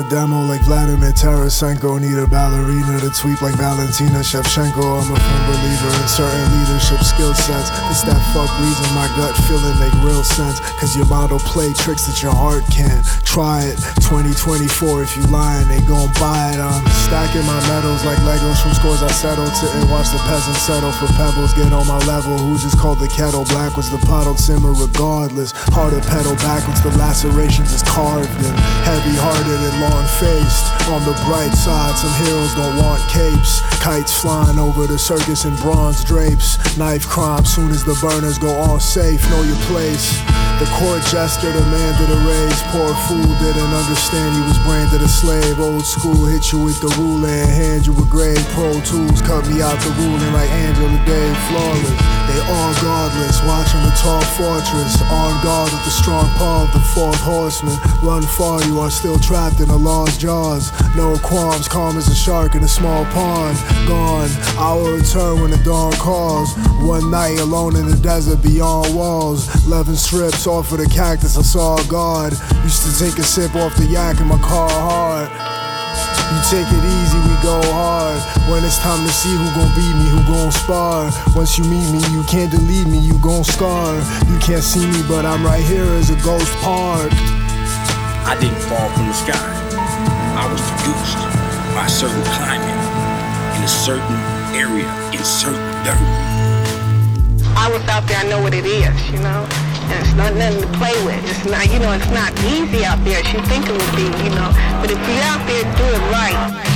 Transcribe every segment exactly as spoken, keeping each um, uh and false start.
a demo like Vladimir Tarasenko. Need a ballerina to tweet like Valentina Shevchenko. I'm a firm believer in certain leadership skill sets. It's that fuck reason my gut feeling make real sense. Cause your model play tricks that your heart can't. Try it, twenty twenty-four, if you lying, they gon' buy it. I'm stacking my medals like Legos from scores I settled to and watch the peasants settle for pebbles. Get on my level, who just called the kettle black was the pot'll simmer regardless. Harder pedal backwards, the lacerations is carved in. Heavy-hearted and long-faced. On the bright side, some heroes don't want capes. Kites flying over the circus in bronze drapes. Knife crime, soon as the burners go on safe. Know your place. The court jester demanded a raise. Poor fool didn't understand he was branded a slave. Old school hit you with the ruler and hand you a grade. Pro Tools cut me out the ruling like Angela Day. Flawless, they all godless. Watching the tall fortress, on guard with the strong paw of the fourth horseman. Run far, you are still trapped in the law's jaws. No qualms, calm as a shark in a small pond. Gone, I will return when the dawn calls. One night alone in the desert beyond walls. Eleven strips off of the cactus, I saw God. Used to take a sip off the yak in my car hard. You take it easy, we go hard. When it's time to see who gon' beat me, who gon' spar. Once you meet me, you can't delete me, you gon' scar. You can't see me, but I'm right here as a ghost part. I didn't fall from the sky. I was produced by a certain climate, in a certain area, in certain dirt. I was out there, I know what it is, you know? And it's not nothing to play with. It's not, you know, it's not easy out there as you think it would be, you know? But if you're out there, do it right.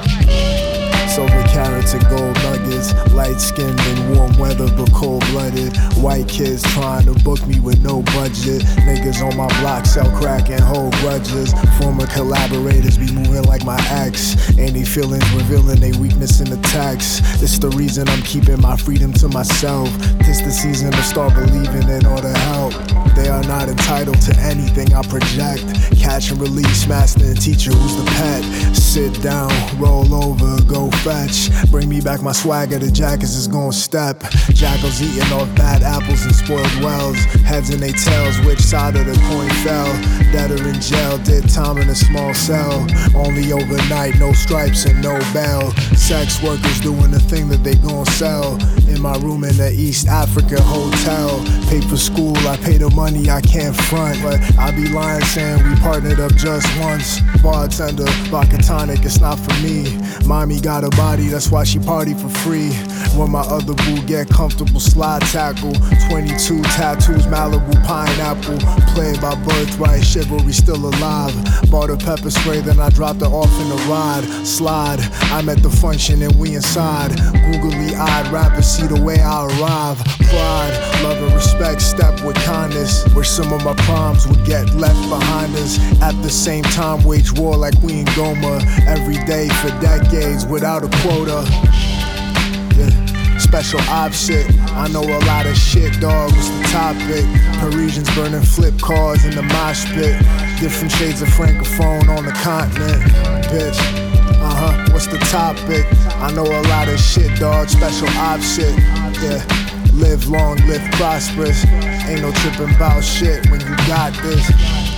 Silver carrots and gold nuggets. Light-skinned in warm weather but cold-blooded. White kids trying to book me with no budget. Niggas on my block sell crack and hold grudges. Former collaborators be moving like my ex. Any feelings revealing they weakness in the text. It's the reason I'm keeping my freedom to myself. Tis the season to start believing in order to help. They are not entitled to anything I project. Catch and release, master and teacher, who's the pet? Sit down, roll over, go fetch. Bring me back my swagger, the jackets is gon' step. Jackals eating off bad apples and spoiled wells. Heads and they tails, which side of the coin fell? Debtor in jail, did time in a small cell. Only overnight, no stripes and no bail. Sex workers doing the thing that they gon' sell. In my room in the East Africa hotel. Paid for school, I pay the money, I can't front. But I be lying saying we partnered up just once. Bartender, vodka tonic, it's not for me. Mommy got a body, that's why she party for free. When my other boo get comfortable, slide tackle. twenty-two tattoos, Malibu pineapple. Played by birthright, chivalry still alive. Bought a pepper spray, then I dropped her off in the ride. Slide, I'm at the function and we inside. Googly eyed rappers see the way I arrive. Pride, love and respect, step with kindness. Where some of my problems would get left behind us. At the same time, wage war like we in Goma. Every day for decades without a quota. Yeah. Special op shit, I know a lot of shit, dog, what's the topic? Parisians burning flip cars in the mosh pit. Different shades of francophone on the continent, bitch. Uh-huh, what's the topic? I know a lot of shit, dog, special op shit, yeah. Live long, live prosperous. Ain't no tripping about shit when you got this.